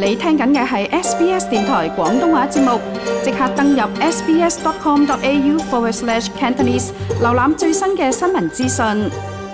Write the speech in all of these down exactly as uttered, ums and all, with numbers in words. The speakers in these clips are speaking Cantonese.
你聽緊嘅係 S B S 電台廣東話節目，即刻登入 sbs.com.au forward slash Cantonese， 瀏覽最新嘅新聞資訊。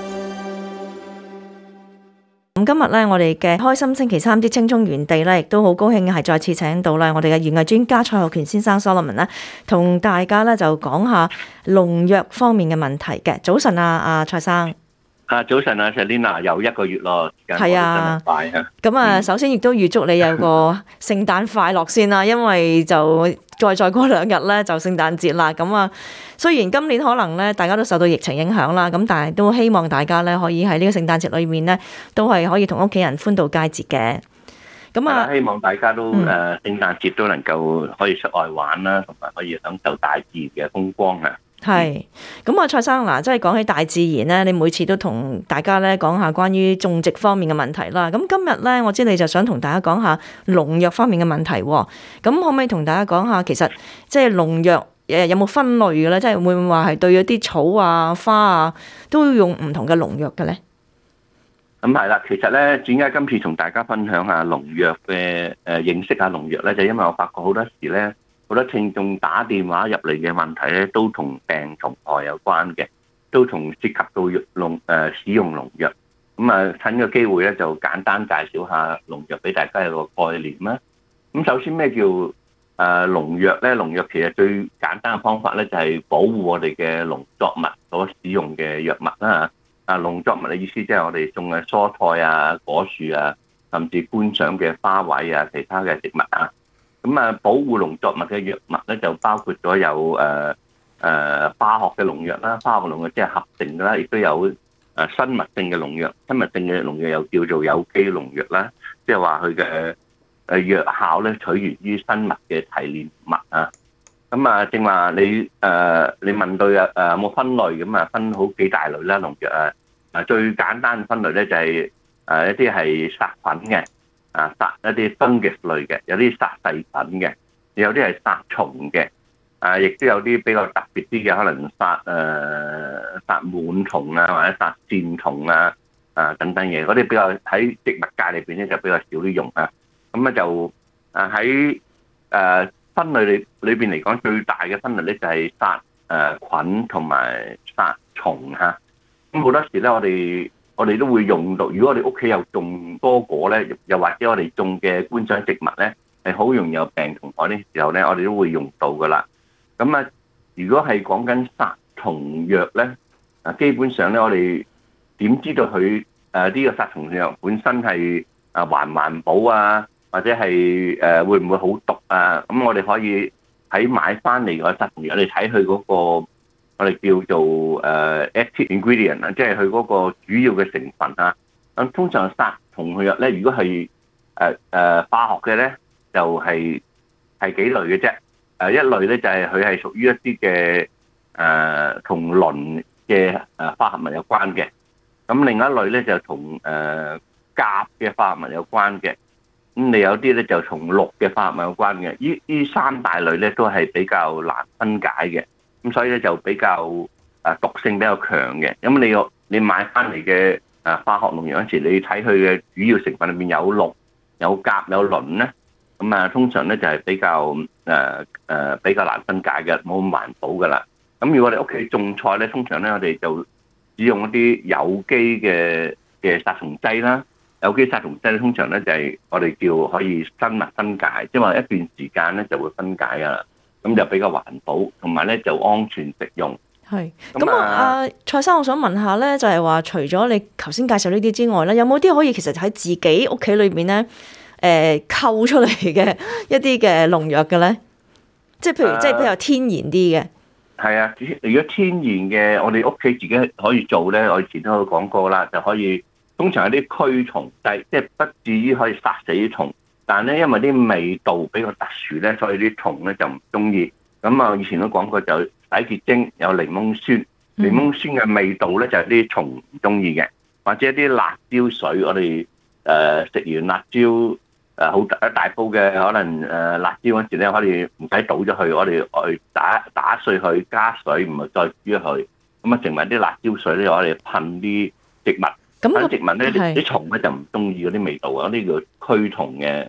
咁今日咧，我哋嘅開心星期三之青蔥園地咧，亦都好高興係再次請到啦我哋嘅園藝專家蔡浩權先生 Solomon 咧，同大家咧就講下農藥方面嘅問題嘅。早晨啊，阿蔡生。 啊，早晨啊 Selina， 又一個月咯， 係啊， 快啊！ 咁啊，首先亦都預祝你有個聖誕快樂先啦，因為就再再過兩日咧就聖誕節啦。咁啊，雖然今年可能咧大家都受到疫情影響啦，咁但係都希望大家咧可以喺呢個聖誕節裏面咧都係可以同屋企人歡度佳節嘅。咁啊， 希望大家都誒聖誕節都能夠可以出外玩啦，同埋可以享受大自然嘅風光啊！ 係，咁啊蔡生嗱，即係講起大自然咧，你每次都同大家咧講下關於種植方面嘅問題啦。咁今日咧，我知你就想同大家講下農藥方面嘅問題喎。咁可唔可以同大家講下，其實即係農藥誒有冇分類嘅咧？即係會唔會話係對咗啲草啊、花啊，都要用唔同嘅農藥嘅咧？ 咁係啦，其實咧，點解今次同大家分享下農藥嘅誒認識下農藥咧？就因為我發覺好多時咧。好多聽眾打電話入嚟嘅問題咧，都同病蟲害有關嘅，都同涉及到農誒使用農藥。咁啊，趁個機會咧，就簡單介紹下農藥俾大家有個概念啦。咁首先咩叫誒農藥咧？農藥其實最簡單嘅方法咧，就係保護我哋嘅農作物所使用嘅藥物啦。啊，農作物嘅意思即係我哋種嘅蔬菜啊、果樹啊，甚至觀賞嘅花卉啊、其他嘅植物啊。咁啊，保護農作物嘅藥物咧，就包括咗有誒誒、呃呃、化學嘅農藥啦，化學農藥即係合成嘅啦，亦都有誒生物性嘅農藥，生物性嘅農藥又叫做有機農藥啦，即係話佢嘅誒藥效咧取源於生物嘅提煉物啊。咁啊，正話你誒、呃、你問到啊誒有冇分類，咁啊分好幾大類啦農藥啊。啊最簡單嘅分類咧就係誒一啲係殺菌嘅。啊，殺一啲 fungus 類嘅，有啲殺細菌嘅，有啲係殺蟲嘅，啊，亦都有啲比較特別啲嘅，可能殺誒、呃、殺螨蟲啊，或者殺線蟲啊，啊等等嘢，嗰啲比較喺植物界裏邊咧就比較少啲用啊。咁咧就啊喺誒分類裏裏邊嚟講，最大嘅分類咧就係殺誒菌同埋殺蟲嚇。咁好多時咧，我哋我哋都會用到，如果我哋屋企有種多果咧，又或者我哋種嘅觀賞植物咧，係好容易有病蟲害嘅時候咧，我哋都會用到噶啦。咁啊，如果係講緊殺蟲藥咧，啊基本上咧，我哋點知道佢誒呢個殺蟲藥本身係啊環唔環保啊，或者係誒會唔會好毒啊？咁我哋可以喺買翻嚟個殺蟲藥，你睇佢嗰個。我哋叫做誒 active ingredient 啊，即係佢嗰個主要嘅成分啊。咁通常殺蟲藥咧，如果係誒誒化學嘅咧，就係係幾類嘅啫。誒一類咧就係佢係屬於一啲嘅誒同磷嘅誒化合物有關嘅。咁另一類咧就同誒鉀嘅化合物有關嘅。咁你有啲咧就同氯嘅化合物有關嘅。呢呢三大類咧都係比較難分解嘅。咁所以咧就比較誒毒性比較強嘅。咁你個你買翻嚟嘅誒化學農藥嗰時，你睇佢嘅主要成分裏面有氯、有鉀、有磷咧，咁啊通常咧就係比較誒誒比較難分解嘅，冇咁環保噶啦。咁如果我哋屋企種菜咧，通常咧我哋就使用一啲有機嘅嘅殺蟲劑啦。有機殺蟲劑咧，通常咧就係我哋叫可以生物分解，即係話一段時間咧就會分解噶啦。咁就比較環保，同埋咧就安全食用。 係。咁啊，阿蔡生，我想問下咧，就係話除咗你頭先介紹呢啲之外咧，有冇啲可以其實喺自己屋企裏邊咧，誒溝出嚟嘅一啲嘅農藥嘅咧？即係譬如，即係比較天然啲嘅。 係啊，如果天然嘅，我哋屋企自己可以做咧，我以前都有講過啦，就可以通常有啲驅蟲劑，即係不至於可以殺死啲蟲。但係咧，因為啲味道比較特殊咧，所以啲蟲咧就唔中意。咁啊，以前都講過，就洗潔精有檸檬酸，檸檬酸嘅味道咧就係啲蟲唔中意嘅，或者一啲辣椒水，我哋誒食完辣椒誒好一大煲嘅可能誒辣椒嗰時咧，可以唔使倒咗去，我哋去打打碎佢，加水，唔係再煮咗佢，咁啊成為啲辣椒水咧，我哋噴啲植物。咁植物咧啲蟲咧就唔中意嗰啲味道啊，嗰啲叫驅蟲嘅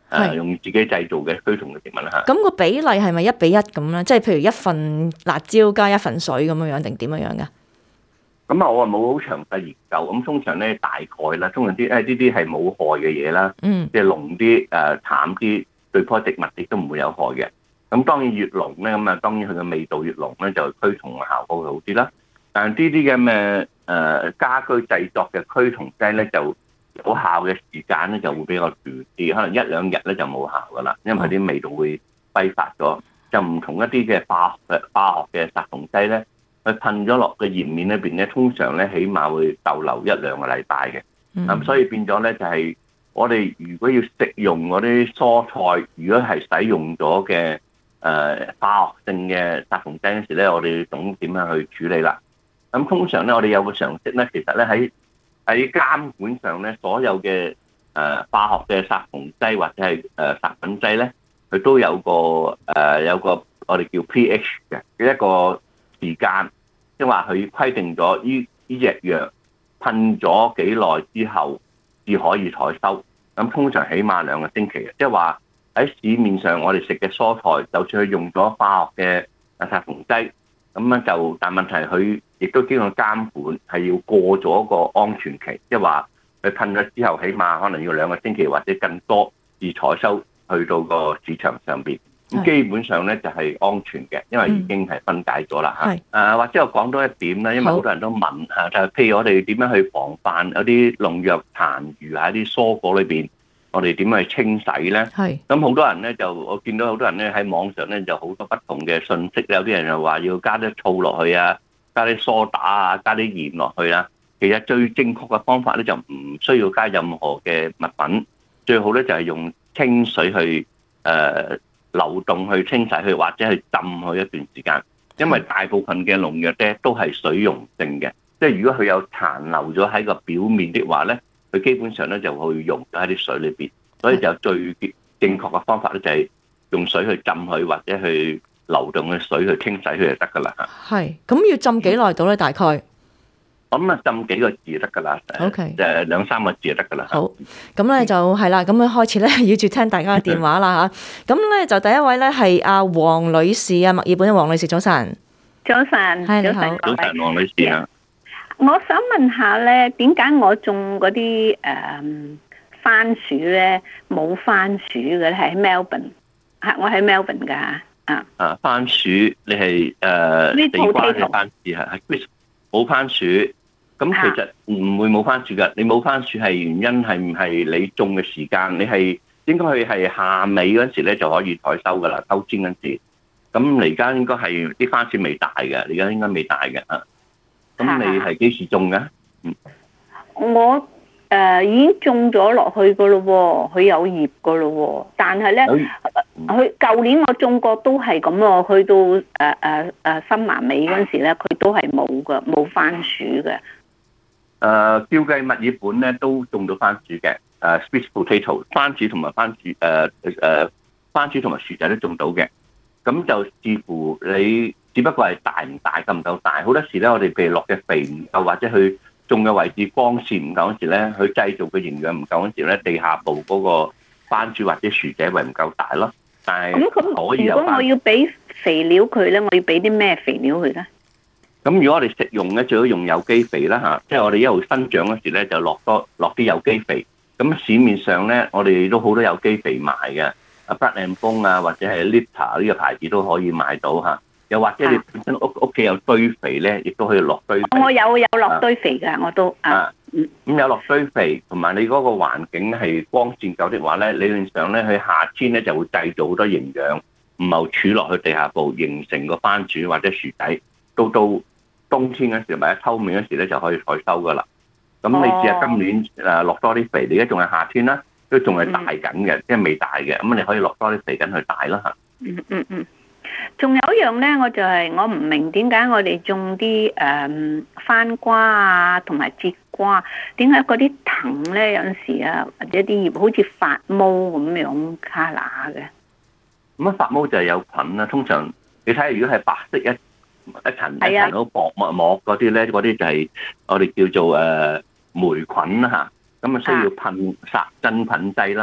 誒用自己製造嘅驅蟲嘅植物啦嚇。 咁個比例係咪一比一咁咧？即係譬如一份辣椒加一份水咁樣樣，定點樣樣嘅？ 咁啊，我啊冇好詳細研究。咁通常咧，大概啦，通常啲誒呢啲係冇害嘅嘢啦， 嗯， 即係濃啲誒淡啲，對棵植物亦都唔會有害嘅。咁當然越濃咧，咁啊當然佢嘅味道越濃咧，就驅蟲嘅效果會好啲啦。但係呢啲咁嘅誒家居製作嘅驅蟲劑咧，就有效嘅時間咧就會比較短啲，可能一兩日咧就冇效噶啦，因為啲味道會揮發咗。就唔同一啲嘅化學嘅化學嘅殺蟲劑咧，佢噴咗落個葉面裏邊咧，通常咧起碼會逗留一兩個禮拜嘅。咁、嗯、所以變咗咧就係、是、我哋如果要食用嗰啲蔬菜，如果係使用咗嘅誒化學性嘅殺蟲劑嗰時咧，我哋要懂點樣去處理啦。咁通常咧，我哋有個常識咧，其實咧喺喺監管上咧，所有嘅誒化學嘅殺蟲劑或者係誒殺菌劑咧，佢都有個誒有個我哋叫 pH 嘅嘅一個時間，即係話佢規定咗呢呢隻藥噴咗幾耐之後至可以採收。咁通常起碼兩個星期嘅，即係話喺市面上我哋食嘅蔬菜，就算佢用咗化學嘅殺蟲劑，咁樣就但問題佢亦都經過監管，係要過咗個安全期，即係話佢噴咗之後，起碼可能要兩個星期或者更多至採收去到個市場上邊。咁基本上咧就係安全嘅，因為已經係分解咗啦嚇。誒、嗯、或者我講多一點咧，因為好多人都問嚇，就係譬如我哋點樣去防範有啲農藥殘餘喺啲蔬果裏邊，我哋點樣去清洗咧？係。咁好多人咧就我見到好多人咧喺網上咧就好多不同嘅信息，有啲人又話要加啲醋落去啊，加啲梳打啊，加啲鹽落去啊。其實最正確嘅方法咧就唔需要加任何嘅物品，最好咧就係用清水去誒、呃、流動去清洗佢，或者去浸佢一段時間。因為大部分嘅農藥咧都係水溶性嘅，即係如果佢有殘留咗喺個表面的話咧，佢基本上咧就會溶咗喺啲水裏邊。所以就最正確嘅方法咧就係用水去浸佢，或者去流動嘅水去清洗佢就得噶啦嚇。係，咁要浸幾耐到咧？大概？咁啊，浸幾個字就得噶啦。OK，誒兩三個字就得噶啦。好，咁咧就係啦，咁樣開始咧要接聽大家嘅電話啦嚇。咁咧就第一位咧係阿黃女士啊，墨爾本嘅黃女士，早晨。早晨，係你好。早晨，黃女士啊。我想問下咧，點解我種嗰啲誒番薯咧冇番薯嘅咧？係喺 Melbourne，係我喺 Melbourne 㗎啊。啊，番薯你係誒地瓜嘅番薯係係冇番薯。咁其實唔會冇番薯㗎，你冇番薯係原因係唔係你種嘅時間？你係應該係係夏尾嗰陣時咧就可以採收㗎啦，秋天嗰陣時。咁你而家應該係啲番薯未大嘅，你而家應該未大嘅啊。咁你係幾時種㗎？嗯，我誒、呃、已經種咗落去㗎咯喎，佢有葉㗎咯喎，但係咧，佢舊年我種過都係咁咯，去到誒誒誒深麻尾嗰陣時咧，佢都係冇㗎，冇番薯嘅。誒、uh, 照計墨爾本咧都種到番薯嘅，誒、uh, sweet potato 番薯同埋番薯誒誒番薯同埋薯仔都種到嘅，咁就視乎你，只不過係大唔大夠唔夠大。好多時咧，我哋譬如落嘅肥唔夠，或者佢種嘅位置光線唔夠嗰時咧，佢製造嘅營養唔夠嗰時咧，地下部嗰個番薯或者薯仔咪唔夠大咯。但係咁可以有。如果我要俾肥料佢咧，我要俾啲咩肥料佢咧？咁如果我哋食用咧，最好用有機肥啦嚇，即係我哋一路生長嗰時咧，就落多落啲有機肥。咁市面上咧，我哋都好多有機肥賣嘅，啊 Blood and Bone啊，或者係 Lita 呢個牌子都可以買到嚇。又或者你本身屋屋企有堆肥咧，亦都可以落堆肥。我有有落堆肥㗎，我都啊。咁有落堆肥，同埋你嗰個環境係光線夠的話咧，理論上咧，佢夏天咧就會製造好多營養，唔係儲落去地下部，形成個番薯或者薯仔，到到冬天嗰時或者秋面嗰時咧就可以採收噶啦。咁你試下今年誒落多啲肥，你而家仲係夏天啦，都仲係大緊嘅，嗯、即係未大嘅。咁你可以落多啲肥緊去大啦嚇。嗯嗯嗯。仲有一樣咧，我就係我唔明點解我哋種啲誒番瓜啊，同埋節瓜，點解嗰啲藤咧有陣時啊，或者啲葉好似發毛咁樣卡乸嘅？咁啊發毛就係有菌啦。通常你睇下，如果係白色一一層一層好薄膜膜嗰啲咧，嗰啲就係我哋叫做誒霉菌啦嚇。咁啊需要噴殺真菌劑啦。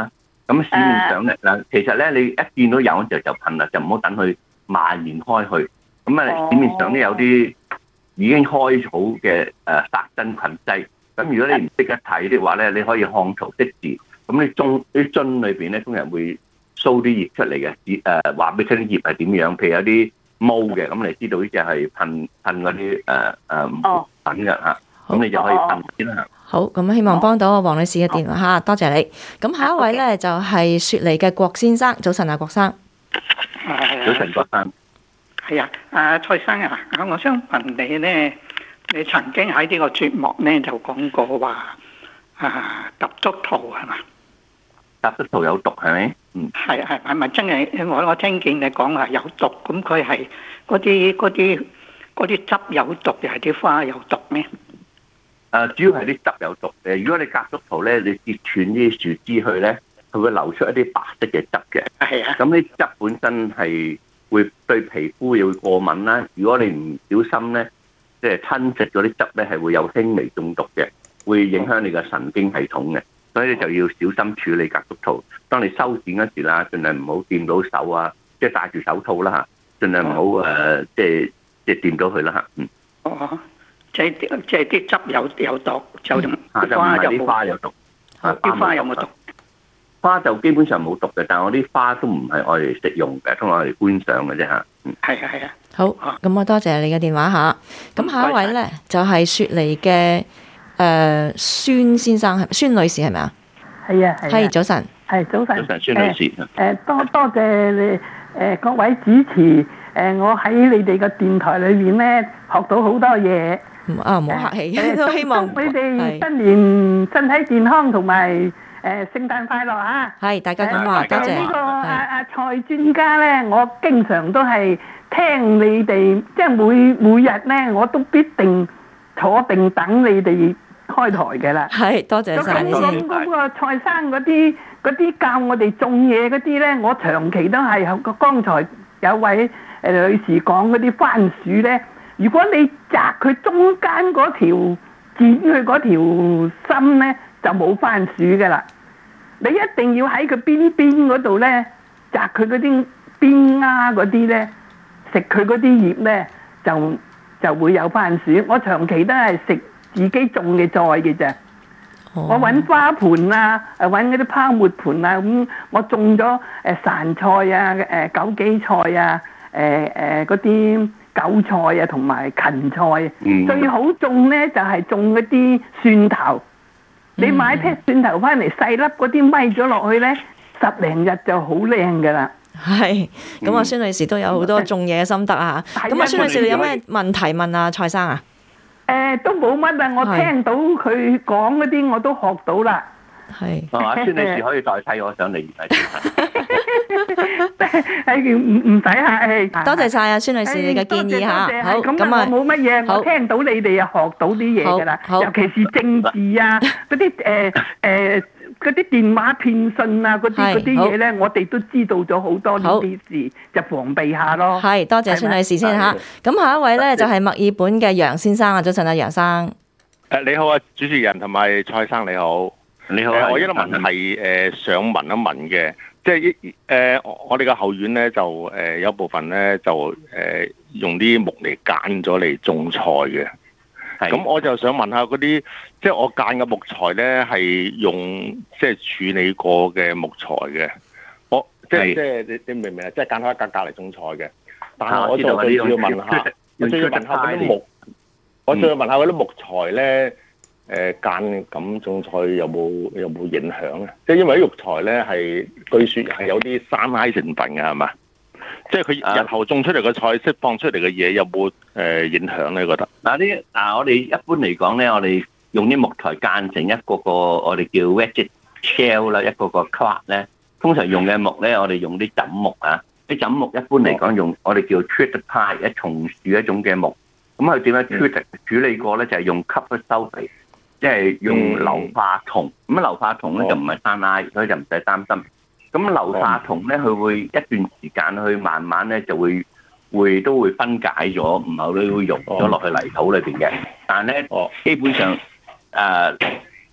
咁市面上咧嗱，其實咧你一見到有嗰時候就噴啦，就唔好等佢蔓延開去。咁啊，市面上咧有啲已經開好嘅誒殺真菌劑。咁如果你唔識得睇的話咧，你可以看圖識字。咁你中啲樽裏邊咧，通常會 show 啲葉出嚟嘅，誒話俾你聽啲葉係點樣。譬如有啲毛嘅，咁你知道呢隻係噴噴嗰啲誒誒粉嘅嚇。咁你就可以噴先啦。 好，咁希望幫到阿黃女士嘅電話嚇，多謝你。咁下一位咧就係雪梨嘅郭先生，早晨啊，郭生。 早晨，郭生。 係啊，阿蔡生啊，我想問你咧，你曾經喺呢個節目咧就講過話啊，夾竹桃係嘛？ 夾竹桃有毒係咪？嗯。係係係咪真係？我我聽見你講話有毒，咁佢係嗰啲嗰啲嗰啲汁有毒，定係啲花有毒咩？ 誒，主要係啲汁有毒。誒，如果你夾竹桃咧，你截斷啲樹枝去咧，佢會流出一啲白色嘅汁嘅。 係啊。咁啲汁本身係會對皮膚又會過敏啦。如果你唔小心咧，即係吞食嗰啲汁咧，係會有輕微中毒嘅，會影響你嘅神經系統嘅。所以你就要小心處理夾竹桃。當你修剪嗰時啦，盡量唔好掂到手啊，即係戴住手套啦嚇，盡量唔好誒，即係即係掂到佢啦嚇。嗯。 哦。即係啲即係啲汁有有毒，就啲花就冇。花有毒， 啲花有冇毒？ 花就基本上冇毒嘅，但係我啲花都唔係愛嚟食用嘅，都係愛嚟觀賞嘅啫嚇。嗯， 係啊係啊。 好，咁我多謝你嘅電話嚇。咁下一位咧就係雪梨嘅誒孫先生，係孫女士係咪啊？ 係啊係。 係早晨。 係早晨。 早晨，孫女士。 誒多多謝你誒各位主持誒，我喺你哋嘅電台裏邊咧學到好多嘢。 啊，唔好客氣，都希望你哋新年身體健康同埋誒聖誕快樂嚇！ 係大家咁話，多謝。 呢個阿阿蔡專家咧，我經常都係聽你哋，即係每每日咧，我都必定坐定等你哋開台嘅啦。 係，多謝曬你先。 咁嗰個蔡生嗰啲嗰啲教我哋種嘢嗰啲咧，我長期都係個剛才有位誒女士講嗰啲番薯咧。如果你摘佢中間嗰條剪佢嗰條心咧，就冇番薯㗎啦。你一定要喺佢邊邊嗰度咧，摘佢嗰啲邊丫嗰啲咧，食佢嗰啲葉咧，就就會有番薯。我長期都係食自己種嘅菜嘅啫。Oh. 我揾花盆啊，誒揾嗰啲泡沫盆啊，咁我種咗誒潺菜啊，誒枸杞菜啊，誒誒嗰啲韭菜啊，同埋芹菜。Mm. 最好種咧就係、是、種嗰啲蒜頭。Mm. 你買劈蒜頭翻嚟細粒嗰啲，咪咗落去咧，十零日就好靚噶啦。 係，咁啊，孫女士都有好多種嘢嘅心得啊。咁啊，孫女士你有咩問題問啊？蔡生啊？ 誒，都冇乜啊！我聽到佢講嗰啲，我都學到啦。 係。 啊，孫女士可以代替我上嚟而家。 係唔唔使客氣。 多謝晒啊，孫女士你嘅建議嚇。好，咁啊， 冇乜嘢，我聽到你哋又學到啲嘢㗎啦。尤其是政治啊，嗰啲誒誒。嗰啲電話騙信啊，嗰啲嗰啲嘢咧，我哋都知道咗好多呢啲事，就防備下咯。 係，多謝孫女士先嚇。咁下一位咧就係墨爾本嘅楊先生啊，早晨啊，楊生。 誒你好啊，主持人同埋蔡生你好。 你好。 我有一個問題誒想問一問嘅，即係誒我哋嘅後院咧就誒有部分咧就誒用啲木嚟間咗嚟種菜嘅。咁我就想問下嗰啲，即係我間嘅木材咧，係用即係處理過嘅木材嘅。我即係即係你你明唔明啊？即係間開一格格嚟種菜嘅。但係我就最要問下，我最要問下嗰啲木，我最要問下嗰啲木材咧，誒間咁種菜有冇有冇影響咧？即係因為啲木材咧係據說係有啲三 I 成分嘅係嘛？即係佢日後種出嚟嘅菜，釋放出嚟嘅嘢有冇誒影響咧？覺得嗱啲嗱，我哋一般嚟講咧，我哋用啲木材間成一個個我哋叫 wedge shell 啦，一個個 cloth 咧。通常用嘅木咧，我哋用啲枕木啊。啲枕木一般嚟講用我哋叫 treated pine 一松樹一種嘅木。咁佢點樣 treat 處理過咧？就係用 copper sulphate，即係用硫化銅。咁啊硫化銅咧就唔係山埃，所以就唔使擔心。咁硫化銅咧，佢會一段時間去慢慢咧就會會都會分解咗，然後咧會溶咗落去泥土裏邊嘅。但係咧，基本上誒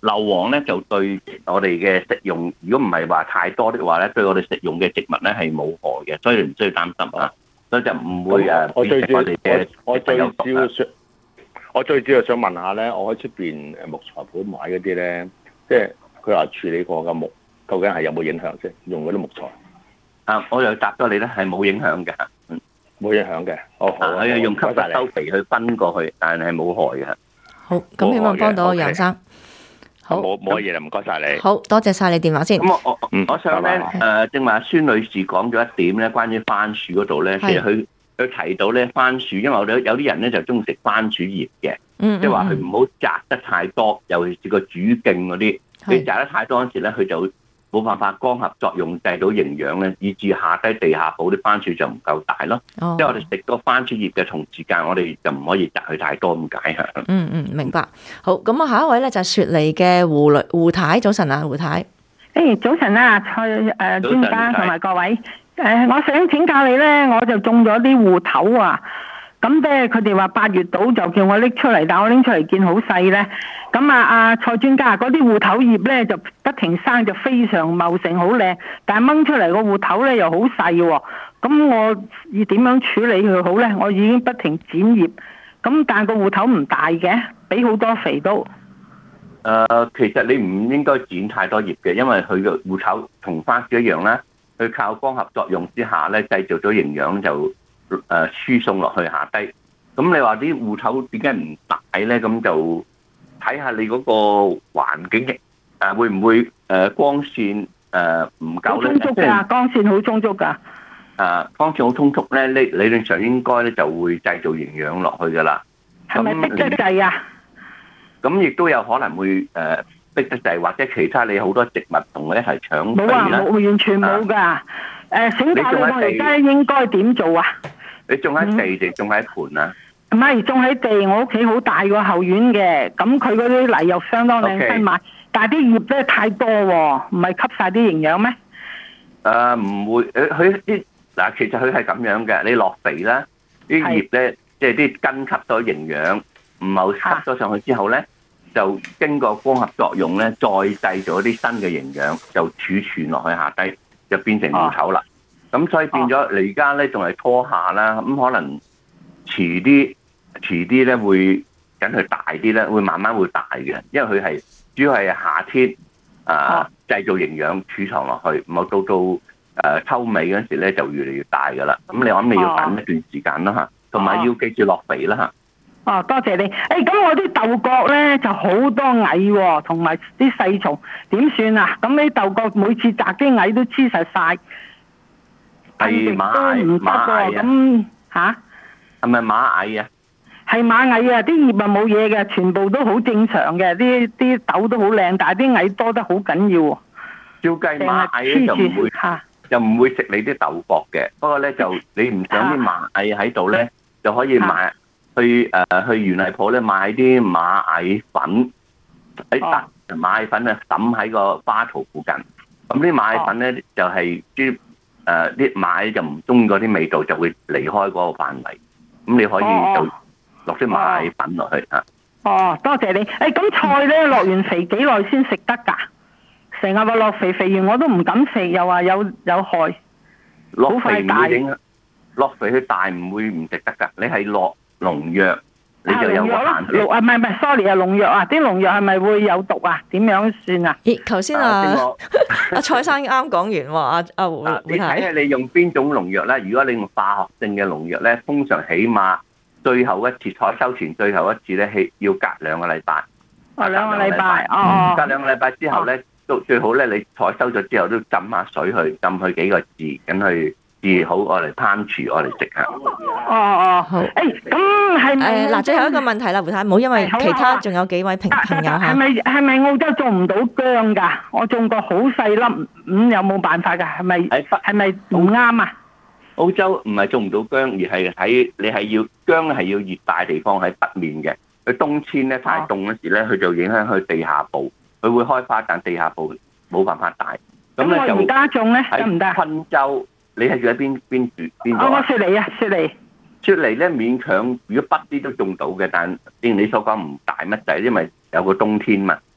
硫磺咧就對我哋嘅食用，如果唔係話太多的話咧，對我哋食用嘅植物咧係冇害嘅，所以唔需要擔心啊。所以就唔會誒。 我最主要我哋嘅我最主要想我最主要想問下咧，我喺出邊誒木材鋪買嗰啲咧，即係佢話處理過嘅木，究竟係有冇影響先？用嗰啲木材啊，我又答咗你咧，係冇影響嘅。嗯， 冇影響嘅。哦，好啊， 佢係用吸收收肥去分過去，但係冇害嘅。 好，咁希望幫到楊生。好， 冇冇乜嘢啦，唔該晒你。 好多謝晒你電話先。 咁我我我想咧拜誒，正話孫女士講咗一點咧，關於番薯嗰度咧，其實佢佢提到咧番薯，因為我哋有啲人咧就中意食番薯葉嘅， 嗯， 即係話佢唔好摘得太多，尤其是個主莖嗰啲，你摘得太多嗰時咧，佢就冇辦法光合作用製到營養咧，以至下低地下補啲番薯就唔夠大咯。 哦、 即係我哋食個番薯葉嘅同時間，我哋就唔可以摘佢太多咁解嚇。 嗯嗯，明白。好，咁啊，下一位咧就係雪梨嘅胡女胡太，早晨啊，胡太。 誒，早晨啊，蔡誒專家同埋各位，誒，我想請教你咧，我就種咗啲芋頭啊。咁咧，佢哋話八月到就叫我拎出嚟，但我拎出嚟見好細咧。咁啊，阿蔡專家，嗰啲芋頭葉咧就不停生，就非常茂盛，好靚。但係掹出嚟個芋頭咧又好細喎。咁我要點樣處理佢好咧？我已經不停剪葉，咁但係個芋頭唔大嘅，俾好多肥都。誒、 呃，其實你唔應該剪太多葉嘅，因為佢個芋頭同番薯一樣啦，佢靠光合作用之下咧，製造咗營養就誒輸送落去下低。咁你話啲芋頭點解唔大咧？咁就睇下你嗰個環境誒會唔會誒光線誒唔夠咧？ 好充足㗎，光線好充足㗎。 誒光線好充足咧，理理論上應該咧就會製造營養落去㗎啦。 係咪逼得滯啊？ 咁亦都有可能會誒逼得滯，或者其他你好多植物同佢一齊搶冇啊，冇完全冇㗎。誒，請教你我而家應該點做啊？ 你種喺地定種喺盆啊？ 唔係種喺地，我屋企好大個後院嘅，咁佢嗰啲泥又相當靚新買，但係啲葉咧太多喎，唔係吸晒啲營養咩？ 誒唔會，誒佢啲嗱，其實佢係咁樣嘅，你落肥啦，啲葉咧即係啲根吸咗營養，唔係吸咗上去之後咧，就經過光合作用咧，再製咗啲新嘅營養，就儲存落去下低，就變成芋頭啦。咁所以變咗你而家咧仲係拖下啦，咁可能遲啲。遲啲咧會等佢大啲咧，會慢慢會大嘅，因為佢係主要係夏天啊製造營養儲藏落去，唔好到到誒秋尾嗰陣時咧就越嚟越大噶啦。咁你諗你要等一段時間啦嚇，同埋要記住落肥啦嚇。 哦，多謝你。誒、欸，咁我啲豆角咧就好多蟻喎，同埋啲細蟲，點算啊？咁啲豆角每次摘啲蟻都黐實晒， 係馬蟻唔得喎。咁嚇係咪馬蟻啊？ 係馬蟻啊！啲葉啊冇嘢嘅，全部都好正常嘅，啲啲豆都好靚，但係啲蟻多得好緊要喎。 照計馬蟻就唔會，就唔會食你啲豆角嘅。不過咧就你唔想啲馬蟻喺度咧，就可以買去誒去園藝鋪咧買啲馬蟻粉，喺得馬蟻粉啊抌喺個花槽附近。咁啲馬蟻粉咧就係啲誒啲馬蟻就唔中意嗰啲味道，就會離開嗰個範圍。咁你可以就落啲馬蟻粉落去啊！ 哦，多謝你。誒，咁菜咧落完肥幾耐先食得㗎？成日話落肥，肥完我都唔敢食，又話有有害。 落肥唔會影響，落肥佢大唔會唔食得㗎。你係落農藥，你就有個限制。 啊，唔係唔係，sorry 啊，農藥啊，啲農藥係咪會有毒啊？點樣算啊？ 咦，頭先啊，阿蔡生啱講完喎，阿阿胡胡你睇下你用邊種農藥咧？如果你用化學性嘅農藥咧，通常起碼最後一次採收前最後一次咧，係要隔兩個禮拜。 哦，兩個禮拜，哦， 隔兩個禮拜之後咧，都最好咧，你採收咗之後都浸下水去，浸佢幾個字，咁去治好我嚟烹廚，我嚟食下。 哦哦，好。誒，咁係咪？ 誒嗱，最後一個問題啦，胡太，唔好因為其他仲有幾位朋朋友嚇。 係咪係咪澳洲種唔到薑㗎？我種過好細粒，咁有冇辦法㗎？係咪係咪唔啱啊？ 澳洲唔係種唔到薑，而係喺你係要薑咧係要熱帶地方喺北面嘅。佢冬天咧太凍嗰時咧，佢就影響佢地下部，佢會開花，但地下部冇辦法大。 咁我而家種咧得唔得？ 喺昆州，你係住喺邊邊住邊度啊？ 我雪梨啊，雪梨。 雪梨咧勉強，如果北啲都種到嘅，但正如你所講唔大乜滯，因為有個冬天嘛。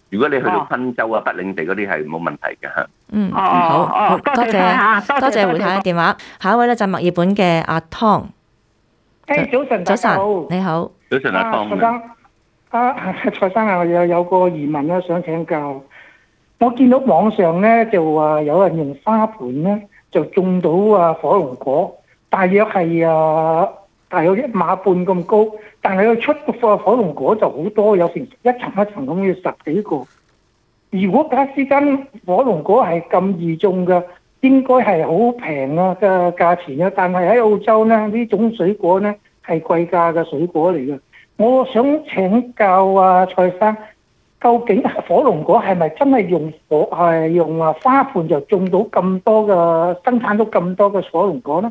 如果你去到昆州啊、北領地嗰啲係冇問題嘅嚇。 嗯， 哦好，好哦， 多多謝嚇謝多謝多謝回太嘅電話。下一位咧就係墨爾本嘅阿湯。 誒，早晨， 早晨大家好， 你好。 早晨阿啊， 湯蔡生，啊，蔡生啊，我有有個疑問咧，想請教。我見到網上咧就話有人用花盆咧就種到啊火龍果，大約係啊大約一碼半咁高，但係佢出個火龍果就好多，有成一層一層咁要十幾個。如果假使間火龍果係咁易種嘅，應該係好平啊嘅價錢啊，但係喺澳洲咧呢種水果咧係貴價嘅水果嚟嘅。我想請教啊蔡生，究竟火龍果係咪真係用火係用啊花盆就種到咁多嘅生產到咁多嘅火龍果咧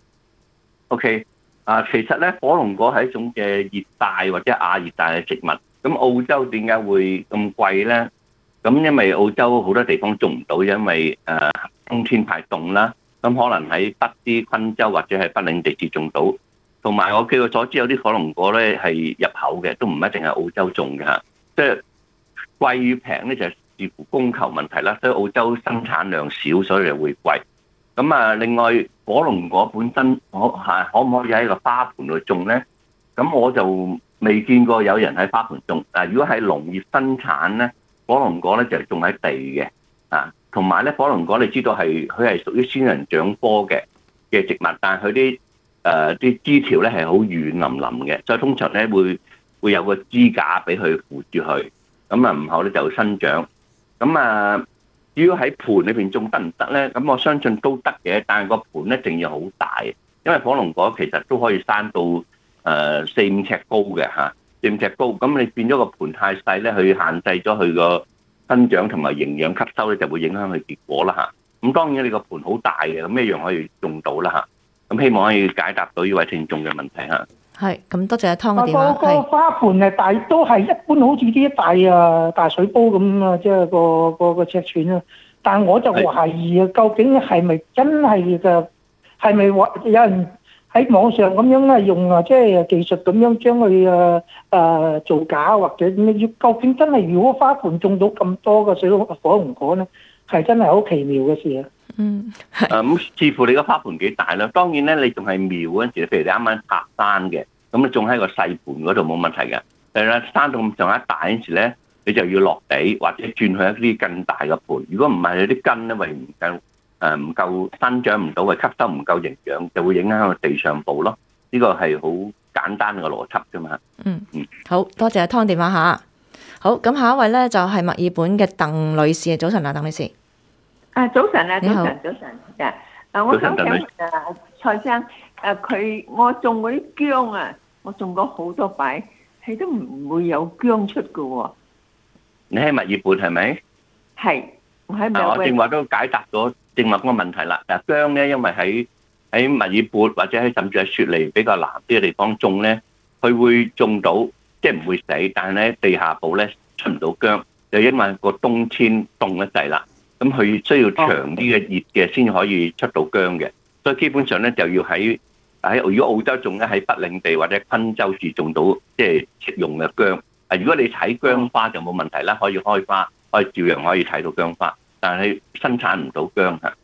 ？OK， 啊，其實咧火龍果係一種嘅熱帶或者亞熱帶嘅植物。咁澳洲點解會咁貴咧？咁因為澳洲好多地方種唔到，因為誒冬天太凍啦。咁可能喺北啲昆州或者係北領地至種到。同埋我據我所知，有啲火龍果咧係入口嘅，都唔一定係澳洲種嘅嚇。即係貴與平咧，就係視乎供求問題啦。所以澳洲生產量少，所以就會貴。咁啊，另外火龍果本身可係可唔可以喺個花盆度種咧？咁我就未見過有人喺花盆種。嗱，如果係農業生產咧，火龍果咧就係種喺地嘅啊。同埋咧，火龍果你知道係佢係屬於仙人掌科嘅嘅植物，但係佢啲誒啲枝條咧係好軟腍腍嘅，所以通常咧會會有個支架俾佢扶住佢，咁啊唔好咧就生長。咁啊，至於喺盤裏邊種得唔得咧？咁我相信都得嘅，但係個盤一定要好大，因為火龍果其實都可以生到誒四五尺高嘅嚇，四五尺高。咁你變咗個盤太細咧，佢限制咗佢個生長同埋營養吸收咧，就會影響佢結果啦嚇。咁當然你個盤好大嘅，咁一樣可以種到啦嚇。咁希望可以解答到呢位聽眾嘅問題嚇。 係，咁多謝阿湯嘅電啊？ 話。 個個花盆係大，都係一般，好似啲大啊大水煲咁啊，即係個個個尺寸啊。但係我就懷疑啊，究竟係咪真係嘅？係咪話有人喺網上咁樣咧用啊，即係技術咁樣將佢啊啊造假，或者咩？究竟真係如果花盆種到咁多嘅水龍火龍果咧，係真係好奇妙嘅事啊！ 嗯， 誒咁視乎你個花盆幾大啦。當然咧，你仲係苗嗰陣時，譬如你啱啱拆山嘅，咁你種喺個細盤嗰度冇問題嘅。但係咧，生到咁上下大嗰陣時咧，你就要落地或者轉去一啲更大嘅盤。如果唔係，你啲根咧為唔夠誒唔夠生長唔到，或吸收唔夠營養，就會影響個地上部咯。呢個係好簡單嘅邏輯啫嘛。 嗯嗯，好多謝阿湯電話嚇。好，咁下一位咧就係墨爾本嘅鄧女士。早晨啊，鄧女士。 啊，早晨啊，早你好晨，早晨嘅。啊，我想請問啊，蔡生，誒佢我種嗰啲薑啊，我種過好多擺，係都唔會有薑出嘅喎。 你喺墨爾本係咪？ 係，我喺啊，我墨爾正話都解答咗正話嗰個問題啦。嗱，薑咧，因為喺喺墨爾本或者喺甚至係雪梨比較南啲嘅地方種咧，佢會種到，即係唔會死，但係咧地下部咧出唔到薑，就因為個冬天凍得滯啦。咁佢需要長啲嘅熱嘅先可以出到薑嘅，所以基本上咧就要喺喺如果澳洲種咧喺北領地或者昆州至種到即係食用嘅薑。啊，如果你睇薑花就冇問題啦，可以開花，可以照樣可以睇到薑花，但係生產唔到薑嚇。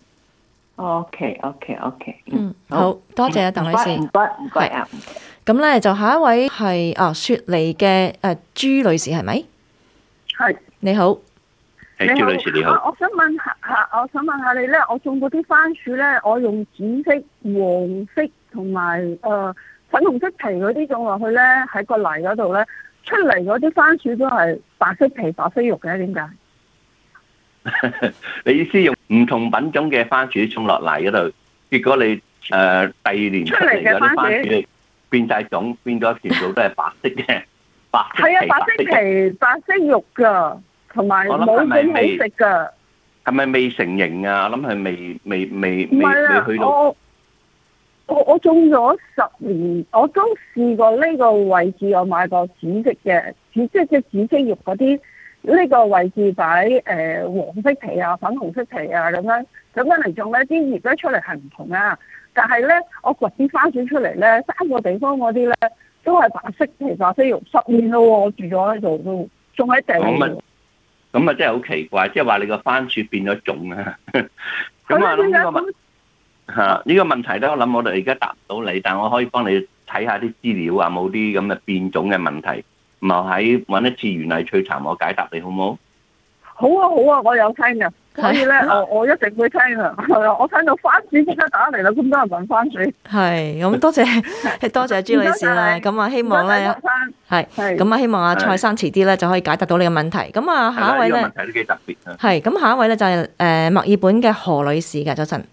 OK，OK，OK。 嗯，好多謝啊，鄧女士。 唔該，唔該啊。 咁咧就下一位係啊雪梨嘅誒朱女士係咪？ 係。 你好。 係朱女士你好。 我想問下下，我想問下你咧，我種嗰啲番薯咧，我用紫色、黃色同埋誒粉紅色皮嗰啲種落去咧，喺個泥嗰度咧，出嚟嗰啲番薯都係白色皮、白色肉嘅，點解？ 你意思用唔同品種嘅番薯種落泥嗰度，結果你誒、呃、第二年出嚟嗰啲番薯變晒種，變咗全部都係白色嘅，白色皮。係啊，白色皮、 白色肉㗎。同埋冇咁好食噶， 係咪未成型啊？我諗係未未未未未去到。 我我我種咗十年，我都試過呢個位置，我買過紫色嘅，紫即係即係紫色肉嗰啲，呢個位置擺誒黃色皮啊、粉紅色皮啊咁樣咁樣嚟種咧，啲葉咧出嚟係唔同啊。但係咧，我掘啲番薯出嚟咧，三個地方嗰啲咧都係白色皮、白色肉，十年咯，我住咗喺度都種喺地。 咁啊真係好奇怪，即係話你個番薯變咗種啊！咁啊諗呢個問嚇呢個問題咧，我諗我哋而家答唔到你，但係我可以幫你睇下啲資料啊，冇啲咁嘅變種嘅問題，咁啊喺揾一次園藝趣談，我解答你好唔好？ 好啊好啊，我有聽嘅，所以咧我我一定會聽啊，係啊，我聽到番薯即刻打嚟啦，咁多人問番薯。 係，咁多謝多謝朱女士啦，咁啊希望咧係，咁啊希望阿蔡生遲啲咧就可以解答到你嘅問題。咁啊下一位咧， 呢個問題都幾特別啊。 係，咁下一位咧就係誒墨爾本嘅何女士嘅，早晨。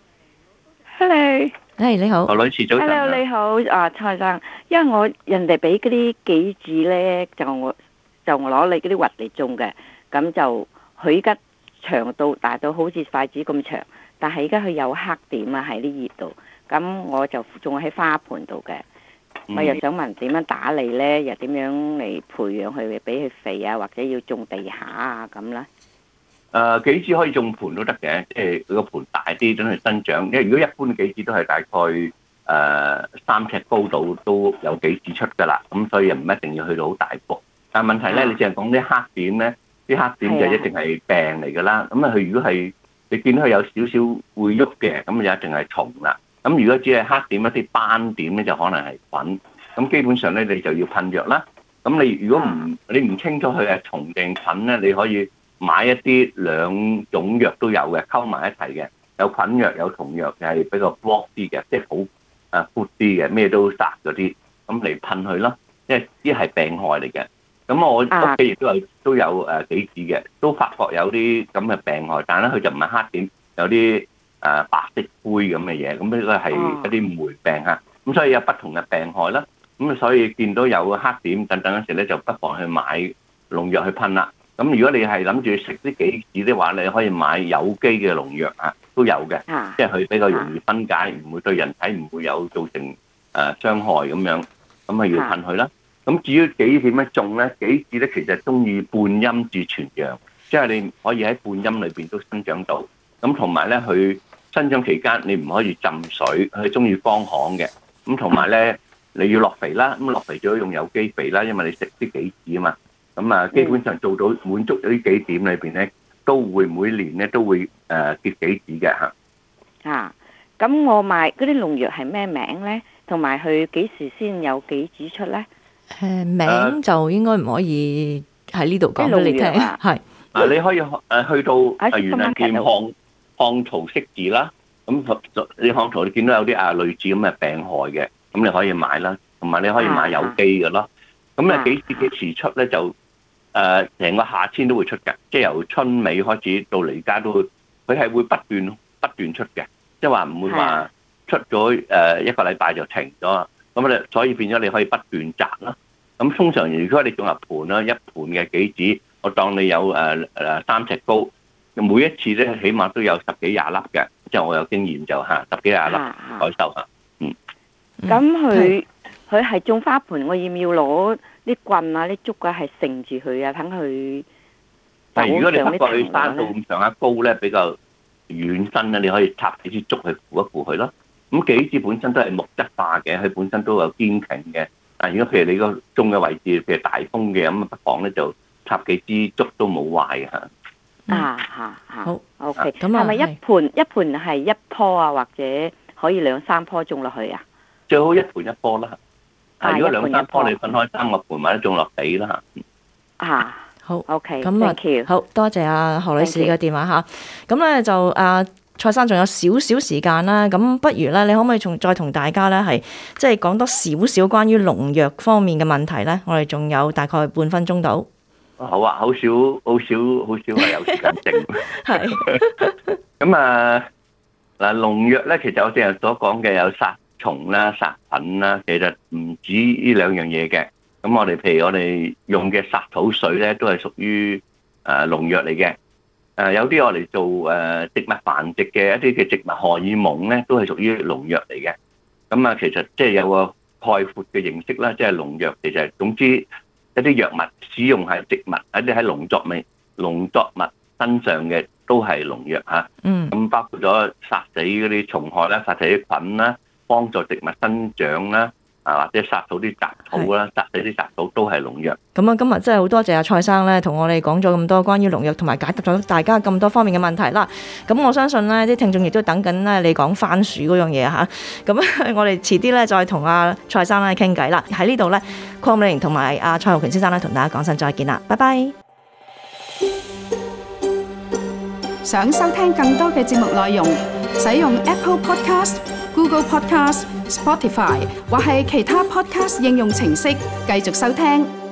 Hello， 誒你好， 何女士早晨。 Hello 你好，啊蔡生，因為我人哋俾嗰啲杞子咧，就我就我攞你嗰啲核嚟種嘅。咁就佢依家長到大到好似筷子咁長，但係而家佢有黑點啊喺啲葉度，咁我就種喺花盆度嘅。我又想問點樣打理呢？又點樣嚟培養佢，俾佢肥啊，或者要種地下啊咁咧？ 誒杞子可以種盆都得嘅，即係個盆大啲，等佢生長。因為如果一般杞子都係大概誒、呃、三尺高度都有杞子出㗎啦，咁所以又唔一定要去到好大幅。但係問題咧，你淨係講啲黑點咧。啲黑點就一定係病嚟㗎啦，咁啊佢如果係你見到佢有少少會喐嘅，咁就一定係蟲啦。咁如果只係黑點一啲斑點咧，就可能係菌。咁基本上咧，你就要噴藥啦。咁你如果唔你唔清楚佢係蟲定菌咧，你可以買一啲兩種藥都有嘅，溝埋一齊嘅，有菌藥有蟲藥，就係比較 block 啲嘅，即係好誒 good 啲嘅，咩都殺嗰啲，咁嚟噴佢咯。因為啲係病害嚟嘅。咁我屋企亦都有都有誒杞子嘅，都發覺有啲咁嘅病害，但係咧佢就唔係黑點，有啲誒白色灰咁嘅嘢，咁呢個係一啲霉病嚇，咁所以有不同嘅病害啦。咁所以見到有黑點等等嗰時咧，就不妨去買農藥去噴啦。咁如果你係諗住食啲杞子的話，你可以買有機嘅農藥啊，都有嘅，即係佢比較容易分解，唔會對人體唔會有造成誒傷害咁樣，咁咪要噴佢啦。咁至於杞點樣種咧？杞子咧其實中意半陰至全陽，即係你可以喺半陰裏邊都生長到。咁同埋咧，佢生長期間你唔可以浸水，佢中意乾旱嘅。咁同埋咧，你要落肥啦。咁落肥最好用有機肥啦，因為你食啲杞子啊嘛。咁啊，基本上做到滿足咗啲杞點裏邊咧，都會每年咧都會誒結杞子嘅嚇。 啊，咁我買嗰啲農藥係咩名咧？同埋佢幾時先有杞子出咧？ 誒名就應該唔可以喺呢度講俾你聽，係啊，你可以誒去到誒原來見漢漢圖識字啦，咁你漢圖你見到有啲啊類似咁嘅病害嘅，咁你可以買啦，同埋你可以買有機嘅咯。咁啊幾時幾時出咧？就誒成個夏天都會出嘅，即係由春尾開始到嚟家都會，佢係會不斷不斷出嘅，即係話唔會話出咗誒一個禮拜就停咗。咁咧，所以變咗你可以不斷摘啦。咁通常如果你種入盤啦，一盤嘅杞子，我當你有誒誒三尺高，每一次咧起碼都有十幾廿粒嘅，即係我有經驗就嚇十幾廿粒採收嚇。嗯。 咁佢佢係種花盆，我要唔要攞啲棍啊、啲竹啊，係承住佢啊，等佢。 但係如果你發覺佢生到咁上下高咧，比較軟身咧，你可以插幾支竹去扶一扶佢咯。咁杞子本身都係木質化嘅，佢本身都有堅挺嘅。但如果譬如你個種嘅位置譬如大風嘅，咁不妨咧就插幾支竹都冇壞嘅嚇。 啊嚇嚇，好 OK。 咁係咪一盤一盤係一棵啊，或者可以兩三棵種落去啊？ 最好一盤一棵啦。啊，如果兩三棵你分開三個盤或者種落地啦嚇。 啊， 好 OK。 咁啊，好多謝阿何女士嘅電話嚇。咁咧就啊。蔡生仲有少少時間啦，咁不如咧，你可唔可以從再同大家咧係即係講多少少關於農藥方面嘅問題咧？我哋仲有大概半分鐘到。 好啊，好少好少好少係有時間剩。係。咁啊嗱，農藥咧，其實我正日所講嘅有殺蟲啦、殺菌啦，其實唔止呢兩樣嘢嘅。咁我哋譬如我哋用嘅殺土水咧，都係屬於誒農藥嚟嘅。誒有啲我哋做誒植物繁殖嘅一啲嘅植物荷爾蒙咧，都係屬於農藥嚟嘅。咁啊，其實即係有個概括嘅認識啦，即係農藥其實總之一啲藥物使用喺植物，一啲喺農作物農作物身上嘅都係農藥嚇。嗯。咁包括咗殺死嗰啲蟲害啦，殺死啲菌啦，幫助植物生長啦， 啊，或者殺到啲雜草啦，殺死啲雜草都係農藥。 咁啊，今日真係好多謝阿蔡生咧，同我哋講咗咁多關於農藥，同埋解答咗大家咁多方面嘅問題啦。咁我相信咧，啲聽眾亦都等緊咧你講番薯嗰樣嘢嚇。咁我哋遲啲咧再同阿蔡生咧傾偈啦。喺呢度咧，鄺美玲同埋阿蔡浩權先生咧，同大家講聲再見啦，拜拜。 想收聽更多嘅節目內容，使用 Apple Podcast、Google Podcast、Spotify 或係其他 Podcast 應用程式繼續收聽。